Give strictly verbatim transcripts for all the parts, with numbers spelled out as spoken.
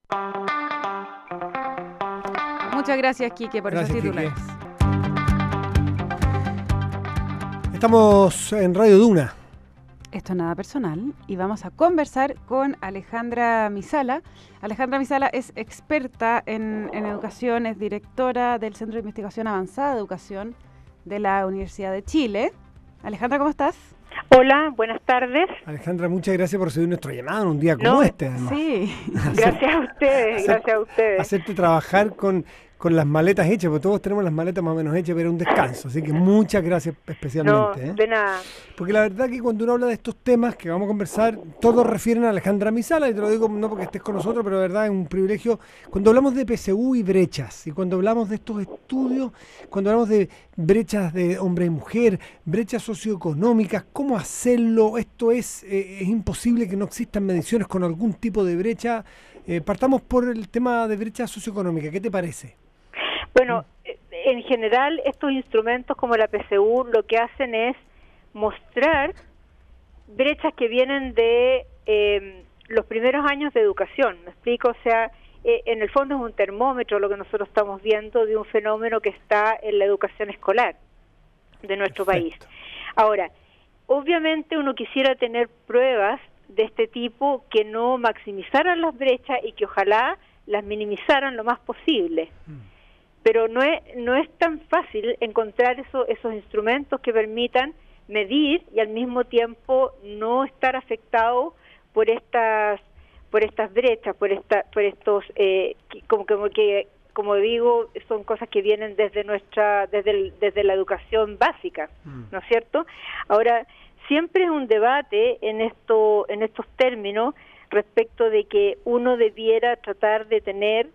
Muchas gracias, Quique, por Gracias, esos titulares. Quique. Estamos en Radio Duna. Esto es Nada Personal y vamos a conversar con Alejandra Misala. Alejandra Misala es experta en, en educación, es directora del Centro de Investigación Avanzada de Educación de la Universidad de Chile. Alejandra, ¿cómo estás? Hola, buenas tardes. Alejandra, muchas gracias por recibir nuestro llamado en un día como No, este, además. Sí. Gracias a ustedes, Hacer- gracias a ustedes. Hacerte trabajar con, con las maletas hechas, porque todos tenemos las maletas más o menos hechas, pero un descanso. Así que muchas gracias No, especialmente. ¿eh? de nada. Porque la verdad que cuando uno habla de estos temas que vamos a conversar, todos refieren a Alejandra Misala, y te lo digo no porque estés con nosotros, pero de verdad es un privilegio. Cuando hablamos de P S U y brechas, y cuando hablamos de estos estudios, cuando hablamos de brechas de hombre y mujer, brechas socioeconómicas, ¿cómo hacerlo? Esto es, eh, es imposible que no existan mediciones con algún tipo de brecha. Eh, partamos por el tema de brecha socioeconómica, ¿qué te parece? Bueno, eh, en general estos instrumentos como la P S U lo que hacen es mostrar brechas que vienen de eh, los primeros años de educación, ¿me explico? O sea, eh, en el fondo es un termómetro lo que nosotros estamos viendo de un fenómeno que está en la educación escolar de nuestro Perfecto. país. Ahora, obviamente uno quisiera tener pruebas de este tipo que no maximizaran las brechas y que ojalá las minimizaran lo más posible. Pero no es no es tan fácil encontrar eso, esos instrumentos que permitan medir y al mismo tiempo no estar afectado por estas por estas brechas, por esta por estos eh, que- como como que como digo son cosas que vienen desde nuestra desde el- desde la educación básica, ¿no es cierto? Ahora siempre es un debate en esto en estos términos respecto de que uno debiera tratar de tener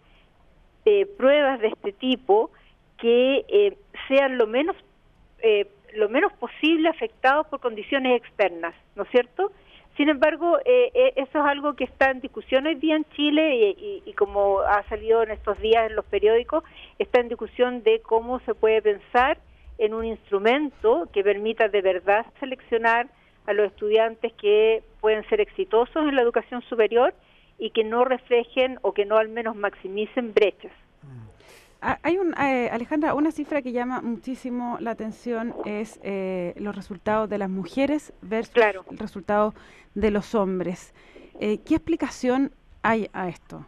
eh, pruebas de este tipo que eh, sean lo menos eh, lo menos posible afectados por condiciones externas, ¿no es cierto? Sin embargo, eh, eh, eso es algo que está en discusión hoy día en Chile y, y, y como ha salido en estos días en los periódicos, está en discusión de cómo se puede pensar en un instrumento que permita de verdad seleccionar a los estudiantes que pueden ser exitosos en la educación superior y que no reflejen o que no al menos maximicen brechas. Ah, Hay un, eh, Alejandra, una cifra que llama muchísimo la atención es eh, los resultados de las mujeres versus Claro. el resultado de los hombres. Eh, ¿Qué explicación hay a esto?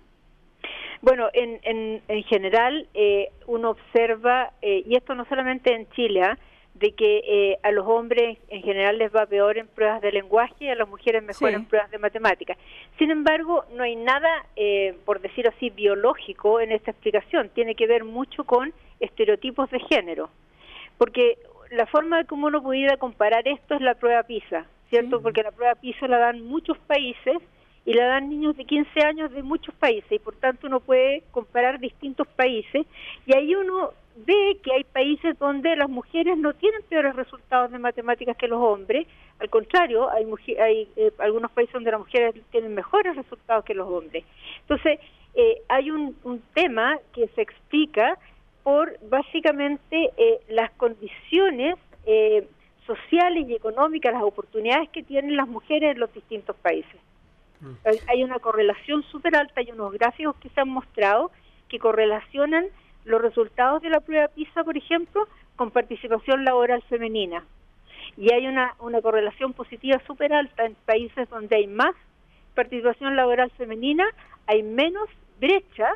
Bueno, en, en, en general eh, uno observa, eh, y esto no solamente en Chile, ¿ah? de que eh, a los hombres en general les va peor en pruebas de lenguaje y a las mujeres mejor Sí. en pruebas de matemáticas. Sin embargo, no hay nada, eh, por decir así, biológico en esta explicación. Tiene que ver mucho con estereotipos de género. Porque la forma de cómo uno pudiera comparar esto es la prueba PISA, ¿cierto? Sí. Porque la prueba PISA la dan muchos países y la dan niños de quince años de muchos países y por tanto uno puede comparar distintos países y ahí uno ve que hay países donde las mujeres no tienen peores resultados de matemáticas que los hombres, al contrario, hay, mujer, hay eh, algunos países donde las mujeres tienen mejores resultados que los hombres. Entonces, eh, hay un, un tema que se explica por básicamente eh, las condiciones eh, sociales y económicas, las oportunidades que tienen las mujeres en los distintos países. Hay, hay una correlación súper alta, hay unos gráficos que se han mostrado que correlacionan los resultados de la prueba PISA, por ejemplo, con participación laboral femenina. Y hay una, una correlación positiva súper alta en países donde hay más participación laboral femenina, hay menos brecha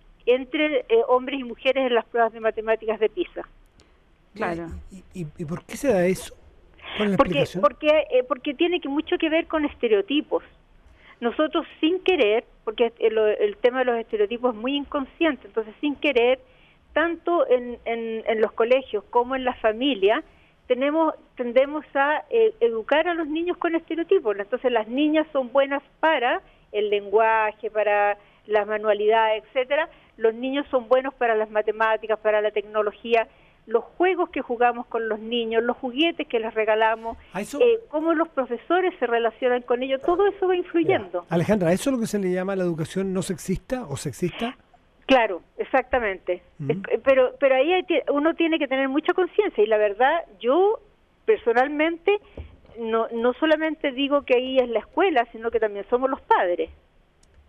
entre eh, hombres y mujeres en las pruebas de matemáticas de PISA. Claro. ¿Y, y, y por qué se da eso? ¿Cuál es la Porque, explicación? porque, eh, porque tiene que mucho que ver con estereotipos. Nosotros sin querer, porque el, el tema de los estereotipos es muy inconsciente, entonces sin querer, tanto en, en, en los colegios como en la familia, tenemos tendemos a eh, educar a los niños con estereotipos. Entonces las niñas son buenas para el lenguaje, para las manualidades, etcétera. Los niños son buenos para las matemáticas, para la tecnología. Los juegos que jugamos con los niños, los juguetes que les regalamos, ¿A eso? eh, cómo los profesores se relacionan con ellos, todo eso va influyendo. Ya. Alejandra, ¿eso es lo que se le llama la educación no sexista o sexista? Claro, exactamente. Mm. Es- pero pero ahí hay ti- uno tiene que tener mucha conciencia y la verdad, yo personalmente no no solamente digo que ahí es la escuela, sino que también somos los padres.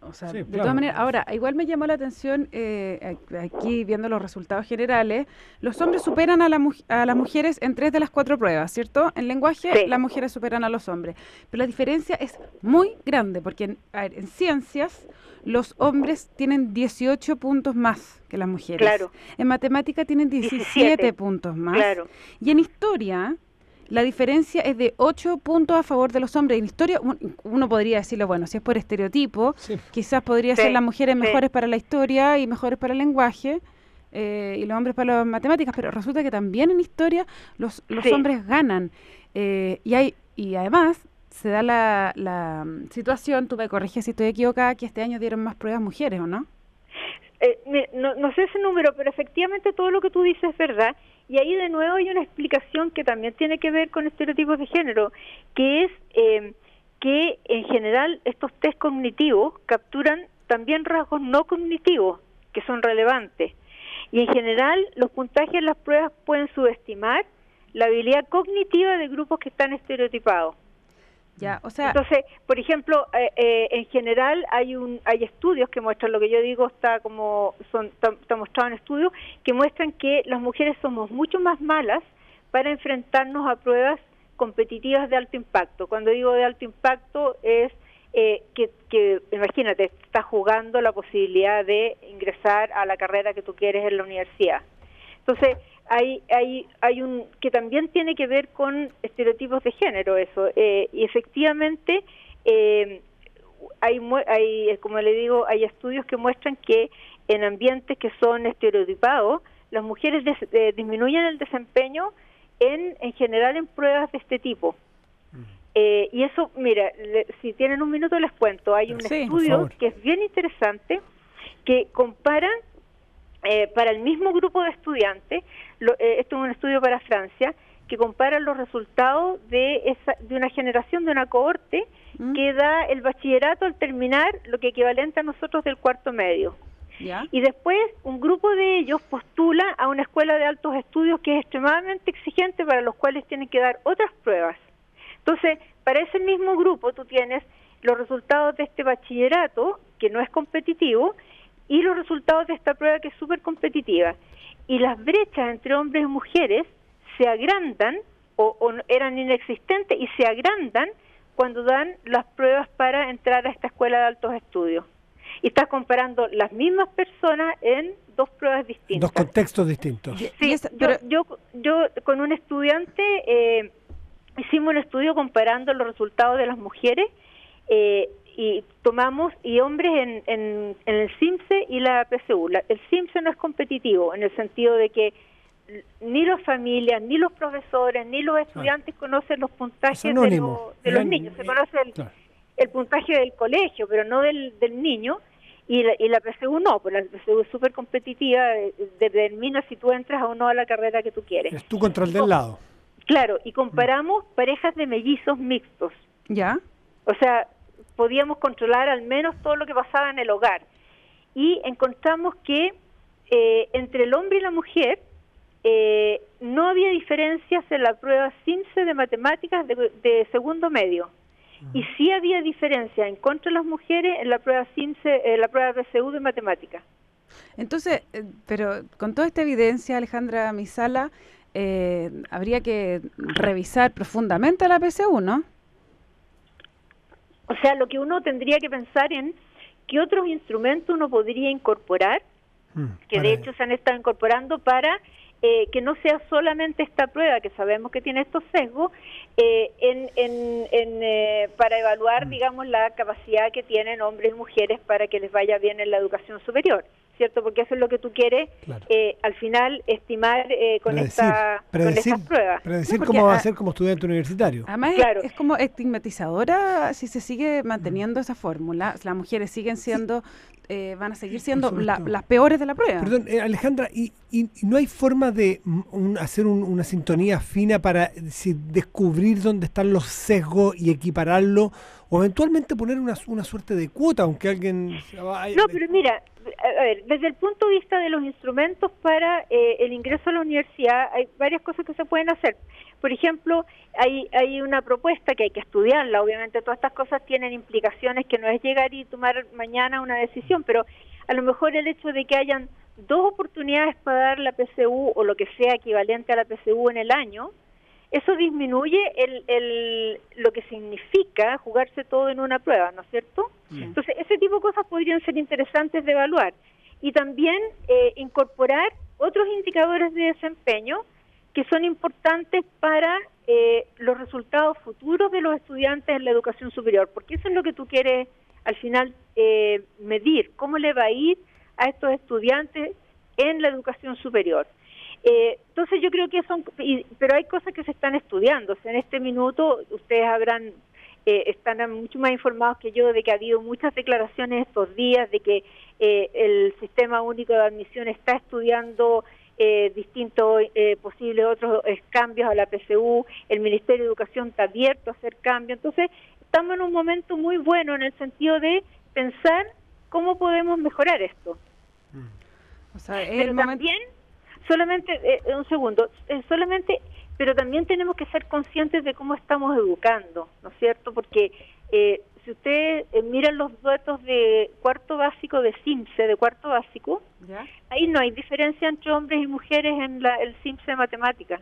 O sea, Sí, de claro. todas maneras, ahora, igual me llamó la atención, eh, aquí viendo los resultados generales, los hombres superan a, la mu- a las mujeres en tres de las cuatro pruebas, ¿cierto? En lenguaje, Sí. las mujeres superan a los hombres. Pero la diferencia es muy grande, porque en, a ver, en ciencias los hombres tienen dieciocho puntos más que las mujeres. Claro. En matemática tienen diecisiete diecisiete. puntos más. Claro. Y en historia, la diferencia es de ocho puntos a favor de los hombres. En historia, un- uno podría decirlo, bueno, si es por estereotipo, Sí. quizás podría Sí, ser las mujeres sí. mejores para la historia y mejores para el lenguaje, eh, y los hombres para las matemáticas, pero resulta que también en historia los, los Sí. hombres ganan. Eh, y hay y además se da la, la mm, situación, tú me corriges si estoy equivocada, que este año dieron más pruebas mujeres, ¿o no? Eh, me- no, no sé ese número, pero efectivamente todo lo que tú dices es verdad. Y ahí de nuevo hay una explicación que también tiene que ver con estereotipos de género, que es eh, que en general estos test cognitivos capturan también rasgos no cognitivos que son relevantes. Y en general los puntajes en las pruebas pueden subestimar la habilidad cognitiva de grupos que están estereotipados. Ya, o sea, Entonces, por ejemplo, eh, eh, en general hay un hay estudios que muestran lo que yo digo está como son está, está mostrado en estudios que muestran que las mujeres somos mucho más malas para enfrentarnos a pruebas competitivas de alto impacto. Cuando digo de alto impacto es eh, que, que imagínate, estás jugando la posibilidad de ingresar a la carrera que tú quieres en la universidad. Entonces, hay hay hay un que también tiene que ver con estereotipos de género eso, eh, y efectivamente eh, hay, hay, como le digo, hay estudios que muestran que en ambientes que son estereotipados, las mujeres des, eh, disminuyen el desempeño en, en general en pruebas de este tipo. Eh, y eso, mira, le, si tienen un minuto les cuento, hay un Sí, estudio que es bien interesante que compara Eh, para el mismo grupo de estudiantes, lo, eh, esto es un estudio para Francia, que compara los resultados de, esa, de una generación, de una cohorte, ¿Mm? que da el bachillerato al terminar lo que equivalente a nosotros del cuarto medio. ¿ya? Y después un grupo de ellos postula a una escuela de altos estudios que es extremadamente exigente, para los cuales tienen que dar otras pruebas. Entonces, para ese mismo grupo tú tienes los resultados de este bachillerato, que no es competitivo, y los resultados de esta prueba que es súper competitiva. Y las brechas entre hombres y mujeres se agrandan, o, o eran inexistentes, y se agrandan cuando dan las pruebas para entrar a esta escuela de altos estudios. Y estás comparando las mismas personas en dos pruebas distintas. Dos contextos distintos. Y- Sí, y esa- yo, pero- yo, yo con un estudiante eh, hicimos un estudio comparando los resultados de las mujeres eh, y tomamos y hombres en, en, en el CIMSE y la P S U. La, el CIMSE no es competitivo en el sentido de que ni las familias, ni los profesores, ni los estudiantes conocen los puntajes de, anónimo. lo- de los Eran- niños. Se conoce el, Claro. el puntaje del colegio, pero no del, del niño. Y la, y la P S U no, pues la P S U es súper competitiva, eh, determina si tú entras o no a la carrera que tú quieres. Es tú contra el del lado. Claro, y comparamos parejas de mellizos mixtos. ¿Ya? O sea, podíamos controlar al menos todo lo que pasaba en el hogar. Y encontramos que eh, entre el hombre y la mujer eh, no había diferencias en la prueba CIMSE de matemáticas de, de segundo medio. Y sí había diferencia en contra de las mujeres en la prueba CIMSE, en la prueba P S U de matemáticas. Entonces, eh, pero con toda esta evidencia, Alejandra Misala, eh, habría que revisar profundamente la P S U, ¿no? O sea, lo que uno tendría que pensar en qué otros instrumentos uno podría incorporar, Mm, que para- de hecho se han estado incorporando para eh, que no sea solamente esta prueba, que sabemos que tiene estos sesgos, eh, en, en, en, eh, para evaluar, digamos, la capacidad que tienen hombres y mujeres para que les vaya bien en la educación superior, ¿cierto? Porque eso es lo que tú quieres, Claro. eh, al final, estimar eh, con, predecir, esta, con predecir, estas pruebas. predecir No, porque cómo va a- a ser como estudiante universitario. Además, es- Claro. es, como estigmatizadora si se sigue manteniendo esa fórmula. Las mujeres siguen siendo, eh, van a seguir siendo Por la- supuesto. las peores de la prueba. Perdón, eh, Alejandra, ¿y, y, y no hay forma de mm, un- hacer un- una sintonía fina para eh, si, descubrir dónde están los sesgos y equipararlo? o eventualmente poner una, una suerte de cuota, aunque alguien... No, pero mira, a ver, desde el punto de vista de los instrumentos para eh, el ingreso a la universidad, hay varias cosas que se pueden hacer. Por ejemplo, hay, hay una propuesta que hay que estudiarla, obviamente todas estas cosas tienen implicaciones que no es llegar y tomar mañana una decisión, pero a lo mejor el hecho de que hayan dos oportunidades para dar la P S U o lo que sea equivalente a la P S U en el año, eso disminuye el, el, lo que significa jugarse todo en una prueba, ¿no es cierto? Sí. Entonces, ese tipo de cosas podrían ser interesantes de evaluar. Y también eh, incorporar otros indicadores de desempeño que son importantes para eh, los resultados futuros de los estudiantes en la educación superior, porque eso es lo que tú quieres al final eh, medir, cómo le va a ir a estos estudiantes en la educación superior. Eh, entonces yo creo que son, y, pero hay cosas que se están estudiando. O sea, en este minuto ustedes habrán, eh, están mucho más informados que yo de que ha habido muchas declaraciones estos días, de que eh, el Sistema Único de Admisión está estudiando eh, distintos eh, posibles otros eh, cambios a la P S U, el Ministerio de Educación está abierto a hacer cambios. Entonces estamos en un momento muy bueno en el sentido de pensar cómo podemos mejorar esto. O sea, es pero el también, momento... solamente, eh, un segundo, eh, solamente, pero también tenemos que ser conscientes de cómo estamos educando, ¿no es cierto? Porque eh, si ustedes eh, miran los datos de cuarto básico de CIMSE, de cuarto básico, ¿ya? Ahí no hay diferencia entre hombres y mujeres en la, el CIMSE de matemáticas.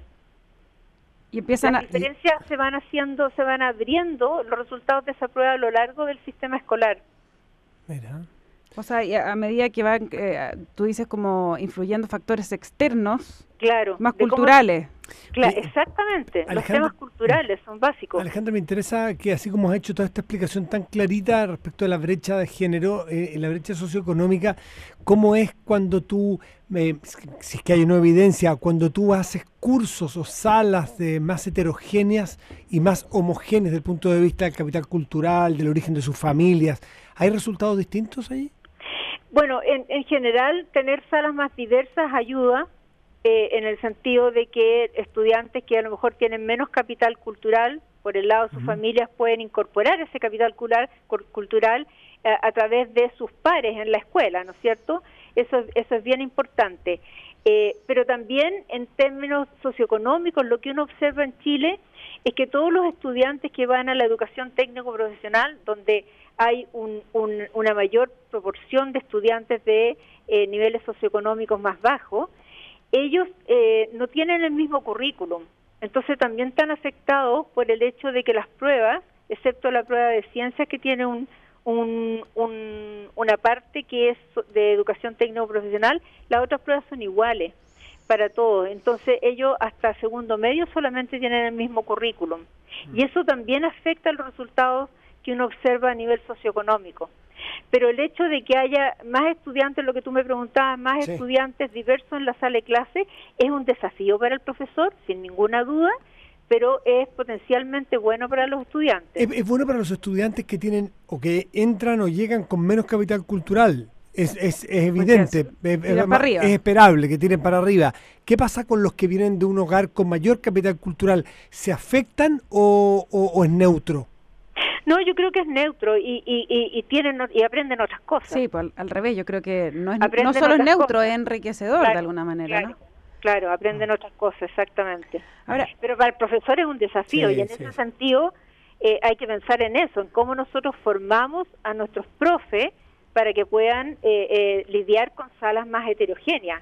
Y empiezan Las a... diferencias y... se van haciendo, se van abriendo los resultados de esa prueba a lo largo del sistema escolar. Mira. O sea, y a medida que van, eh, tú dices como influyendo factores externos, claro, más culturales. Cómo, claro, exactamente. Alejandra, los temas culturales son básicos. Alejandra, me interesa que así como has hecho toda esta explicación tan clarita respecto a la brecha de género, eh, la brecha socioeconómica, ¿cómo es cuando tú, eh, si es que hay una evidencia, cuando tú haces cursos o salas de más heterogéneas y más homogéneas desde el punto de vista del capital cultural, del origen de sus familias, ¿hay resultados distintos ahí? Bueno, en, en general, tener salas más diversas ayuda eh, en el sentido de que estudiantes que a lo mejor tienen menos capital cultural, por el lado de sus uh-huh. familias, pueden incorporar ese capital cultural, cultural eh, a través de sus pares en la escuela, ¿no es cierto? Eso, eso es bien importante. Eh, pero también en términos socioeconómicos, lo que uno observa en Chile es que todos los estudiantes que van a la educación técnico-profesional, donde hay un, un, una mayor proporción de estudiantes de eh, niveles socioeconómicos más bajos, ellos eh, no tienen el mismo currículum. Entonces también están afectados por el hecho de que las pruebas, excepto la prueba de ciencias que tiene un, un, un, una parte que es de educación técnico-profesional, las otras pruebas son iguales para todos. Entonces ellos hasta segundo medio solamente tienen el mismo currículum. Y eso también afecta los resultados que uno observa a nivel socioeconómico. Pero el hecho de que haya más estudiantes, lo que tú me preguntabas, más sí. estudiantes diversos en la sala de clase, es un desafío para el profesor, sin ninguna duda, pero es potencialmente bueno para los estudiantes. Es, es bueno para los estudiantes que tienen o que entran o llegan con menos capital cultural. Es, es, es evidente, es, es, es, es esperable que tiren para arriba. ¿Qué pasa con los que vienen de un hogar con mayor capital cultural? ¿Se afectan o, o, o es neutro? No, yo creo que es neutro y, y, y, y tienen y aprenden otras cosas. Sí, pues al, al revés, yo creo que no, es, no solo es neutro, cosas. Es enriquecedor claro, de alguna manera, claro, ¿no? Claro, aprenden ah. otras cosas, exactamente. Ahora, pero para el profesor es un desafío sí, y en sí. ese sentido eh, hay que pensar en eso, en cómo nosotros formamos a nuestros profes para que puedan eh, eh, lidiar con salas más heterogéneas.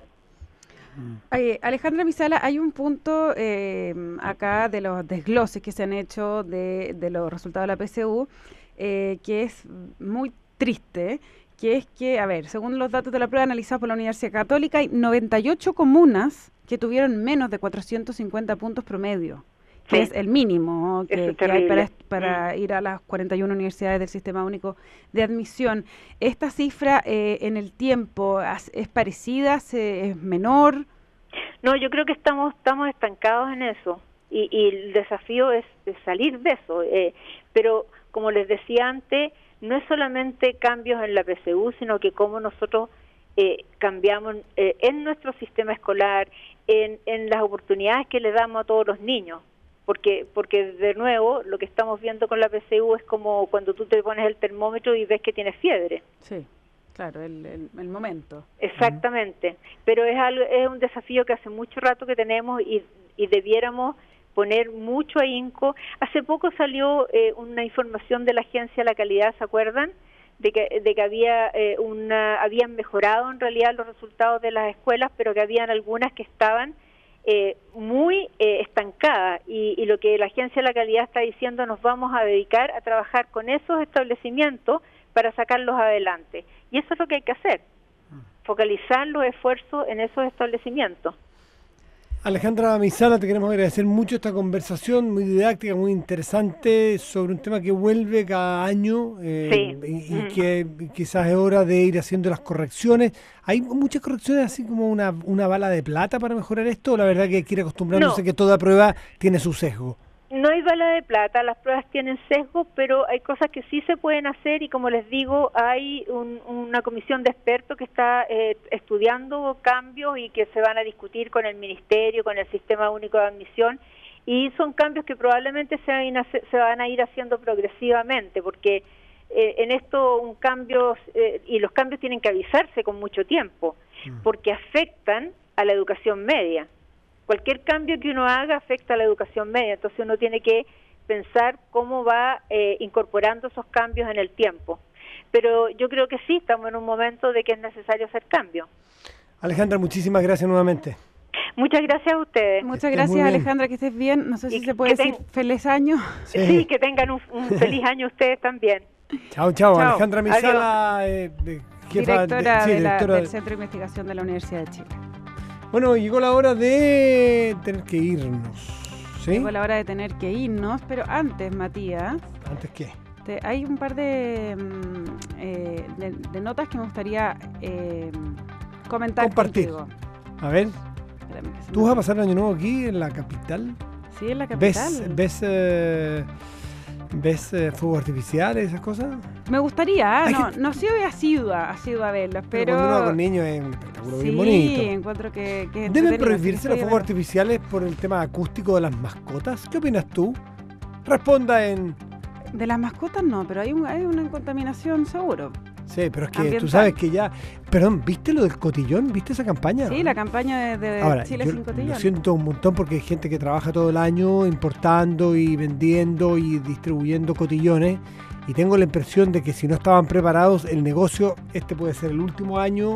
Oye, Alejandra Misala, hay un punto eh, acá de los desgloses que se han hecho de, de los resultados de la P S U eh, que es muy triste, que es que, a ver, según los datos de la prueba analizados por la Universidad Católica, hay noventa y ocho comunas que tuvieron menos de cuatrocientos cincuenta puntos promedio, que sí. es el mínimo que, que hay para, para mm. ir a las cuarenta y una universidades del Sistema Único de Admisión. ¿Esta cifra eh, en el tiempo es parecida, es menor? No, yo creo que estamos estamos estancados en eso y, y el desafío es, es salir de eso. Eh, pero como les decía antes, no es solamente cambios en la P S U, sino que cómo nosotros eh, cambiamos eh, en nuestro sistema escolar, en, en las oportunidades que le damos a todos los niños. porque porque de nuevo lo que estamos viendo con la P C U es como cuando tú te pones el termómetro y ves que tienes fiebre. Sí, claro, el, el, el momento. Exactamente, uh-huh. Pero es algo, es un desafío que hace mucho rato que tenemos y, y debiéramos poner mucho ahínco. Hace poco salió eh, una información de la Agencia de la Calidad, ¿se acuerdan? De que, de que había eh, una, habían mejorado en realidad los resultados de las escuelas, pero que habían algunas que estaban eh, muy eh, estancadas. Y, y lo que la Agencia de la Calidad está diciendo, nos vamos a dedicar a trabajar con esos establecimientos para sacarlos adelante. Y eso es lo que hay que hacer, focalizar los esfuerzos en esos establecimientos. Alejandra Misala, te queremos agradecer mucho esta conversación muy didáctica, muy interesante, sobre un tema que vuelve cada año eh, sí. y, y que quizás es hora de ir haciendo las correcciones. ¿Hay muchas correcciones así como una, una bala de plata para mejorar esto? ¿O la verdad que hay que ir acostumbrándose no. que toda prueba tiene su sesgo? No hay bala de plata, las pruebas tienen sesgo, pero hay cosas que sí se pueden hacer y como les digo, hay un, una comisión de expertos que está eh, estudiando cambios y que se van a discutir con el Ministerio, con el Sistema Único de Admisión, y son cambios que probablemente se van a, se van a ir haciendo progresivamente, porque eh, en esto un cambio, eh, y los cambios tienen que avisarse con mucho tiempo, porque afectan a la educación media. Cualquier cambio que uno haga afecta a la educación media, entonces uno tiene que pensar cómo va eh, incorporando esos cambios en el tiempo. Pero yo creo que sí, estamos en un momento de que es necesario hacer cambios. Alejandra, muchísimas gracias nuevamente. Muchas gracias a ustedes. Muchas gracias, Alejandra, que estés bien. No sé si y se puede decir ten... feliz año. Sí, sí, que tengan un, un feliz año ustedes también. Chao, chao. Alejandra Misala, eh, jefa, directora, de, sí, de la, directora del Centro de Investigación de la Universidad de Chile. Bueno, llegó la hora de tener que irnos, ¿sí? Llegó la hora de tener que irnos, pero antes, Matías... ¿Antes qué? Te, hay un par de, eh, de, de notas que me gustaría eh, comentar Compartir. contigo. A ver, ¿tú vas a pasar el año nuevo aquí en la capital? Sí, en la capital. ¿Ves, ves, eh, ves eh, fuegos artificiales, esas cosas? Me gustaría, no, que... no soy asidua, asidua a verlos, pero... pero cuando uno va con niños es un espectáculo sí, bien bonito. Sí, encuentro que, que es ¿Deben prohibirse los fuegos artificiales por el tema acústico de las mascotas? ¿Qué opinas tú? Responda en... De las mascotas no, pero hay, un, hay una contaminación seguro. Sí, pero es que ambiental. Tú sabes que ya... Perdón, ¿viste lo del cotillón? ¿Viste esa campaña? Sí, la campaña de, de Ahora, Chile yo sin cotillón. Lo siento un montón porque hay gente que trabaja todo el año importando y vendiendo y distribuyendo cotillones y tengo la impresión de que si no estaban preparados el negocio, este puede ser el último año,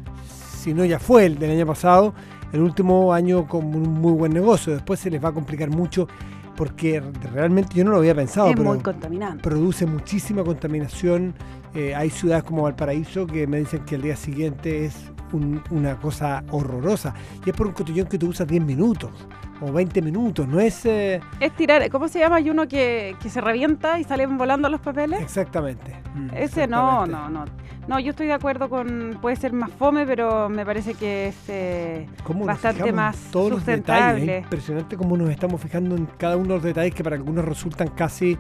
si no ya fue el del año pasado, el último año con un muy buen negocio. Después se les va a complicar mucho porque realmente yo no lo había pensado, es pero muy contaminante. Produce muchísima contaminación. Eh, hay ciudades como Valparaíso que me dicen que el día siguiente es un, una cosa horrorosa. Y es por un cotillón que tú usas diez minutos o veinte minutos, no es... Eh... Es tirar, ¿cómo se llama? Hay uno que, que se revienta y salen volando los papeles. Exactamente. Mm, Ese exactamente. no, no, no. No, yo estoy de acuerdo con, puede ser más fome, pero me parece que es eh, bastante más todos sustentable. Los detalles, es impresionante cómo nos estamos fijando en cada uno de los detalles que para algunos resultan casi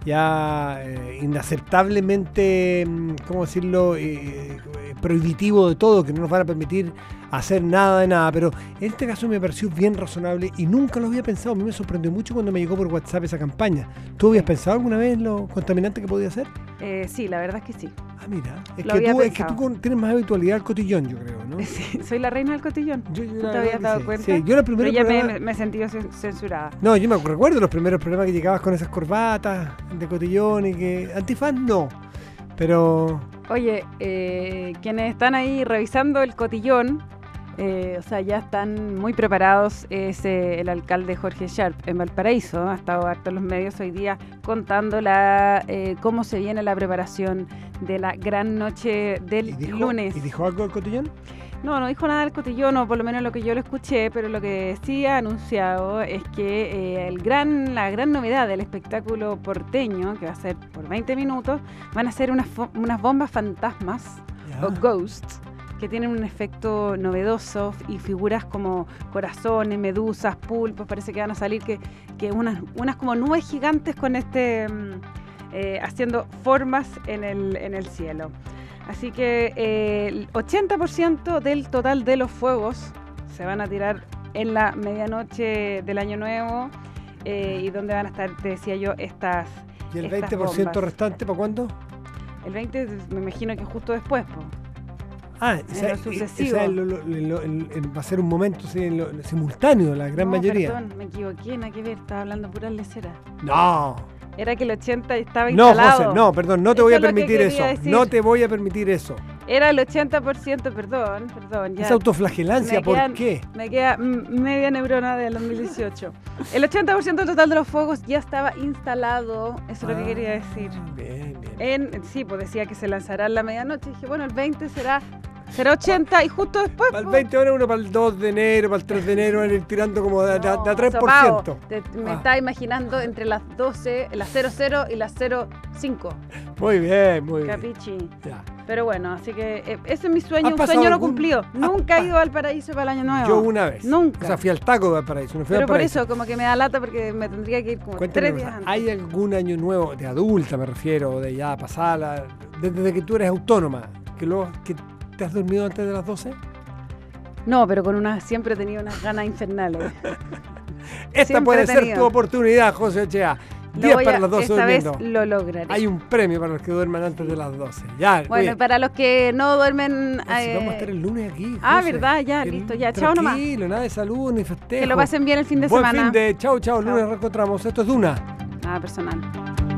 ya eh, inaceptablemente, ¿cómo decirlo?, eh, prohibitivo de todo, que no nos van a permitir hacer nada de nada, pero en este caso me pareció bien razonable y nunca lo había pensado. A mí me sorprendió mucho cuando me llegó por WhatsApp esa campaña. ¿Tú habías pensado alguna vez en lo contaminante que podía ser? Eh, sí, la verdad es que sí. Ah, mira, es, lo que tú, es que tú tienes más habitualidad al cotillón, yo creo, ¿no? Sí, soy la reina del cotillón. Yo, yo ¿No te habías dado sí. cuenta? Sí, yo la primera pero ya programa... me, me sentí censurada. No, yo me recuerdo los primeros programas que llegabas con esas corbatas de cotillón y que... Antifaz no, pero... Oye, eh, quienes están ahí revisando el cotillón, eh, o sea, ya están muy preparados, es eh, el alcalde Jorge Sharp en Valparaíso. Ha estado harto en los medios hoy día contando la, eh, cómo se viene la preparación de la gran noche del ¿Y dijo, lunes. ¿Y dijo algo del cotillón? No, no dijo nada del cotillón, o por lo menos lo que yo lo escuché, pero lo que sí ha anunciado es que eh, el gran, la gran novedad del espectáculo porteño, que va a ser por veinte minutos, van a ser unas, unas bombas fantasmas, yeah. o ghosts, que tienen un efecto novedoso y figuras como corazones, medusas, pulpos, parece que van a salir que, que unas, unas como nubes gigantes con este eh, haciendo formas en el, en el cielo. Así que eh, el ochenta por ciento del total de los fuegos se van a tirar en la medianoche del Año Nuevo. eh, y dónde van a estar, te decía yo, estas ¿Y el estas veinte por ciento bombas. restante para cuándo? El veinte me imagino que justo después, po. Ah, En esa, lo sucesivo. esa es lo- lo- lo- el- el- va a ser un momento sí, en lo- simultáneo, la gran No, mayoría. Perdón, me equivoqué, nada que ver, estaba hablando pura lecera. No, Era que el ochenta estaba no, instalado. José, no, perdón, no te Eso voy a es lo que permitir eso. quería decir. No te voy a permitir eso. Era el ochenta por ciento, perdón, perdón. Ya. Esa autoflagelancia, Me ¿por quedan- qué? Me queda mm, media neurona del dos mil dieciocho. El ochenta por ciento total de los fuegos ya estaba instalado, eso es lo que quería decir. Ah, Bien, bien. En, sí, pues decía que se lanzará en la medianoche. Dije, bueno, el veinte será, será ochenta y justo después. Para el pues, veinte ahora uno para el dos de enero, para el tres de enero, van a ir tirando como de, de- de a tres por sopao. ciento. Te- me Ah. estaba imaginando entre las doce, las cero cero y las cero cinco. Muy bien, muy bien. Capichi. Ya. Pero bueno, así que eh, ese es mi sueño, ¿Has un pasado sueño no algún- cumplido. has Nunca he pa- ido al paraíso para el año nuevo. Yo una vez. Nunca. O sea, fui al taco de Valparaíso. No fui a Pero por Valparaíso. eso, como que me da lata porque me tendría que ir como Cuéntame tres una días cosa, antes. ¿hay algún año nuevo, de adulta me refiero, de ya pasada, desde que tú eres autónoma, que, luego, que te has dormido antes de las doce? No, pero con una siempre he tenido unas ganas infernales. Esta Siempre puede he ser tenido. tu oportunidad, José Ochea. Lo diez voy para a- las doce esta vez durmiendo. lo lograré. Hay un premio para los que duerman antes de las doce. Ya, Bueno, oye, y para los que no duermen... ah, si eh, vamos a estar el lunes aquí. ah, José. verdad, ya, Que- listo, ya, chao nomás. Tranquilo, nada de salud ni festejo. que lo pasen bien el fin de Buen semana. fin de chao, chao, el lunes Chao. reencontramos. Esto es Duna. Nada personal.